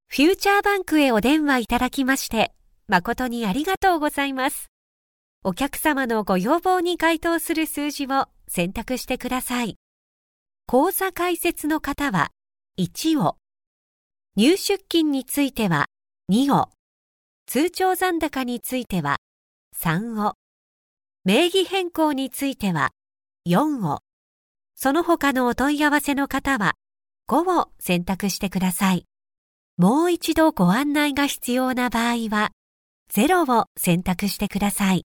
フューチャーバンクへお電話いただきまして、誠にありがとうございます。お客様のご要望に該当する数字を選択してください。口座開設の方は1を、入出金については2を、通帳残高については3を、名義変更については4を、その他のお問い合わせの方は5を選択してください。もう一度ご案内が必要な場合は0を選択してください。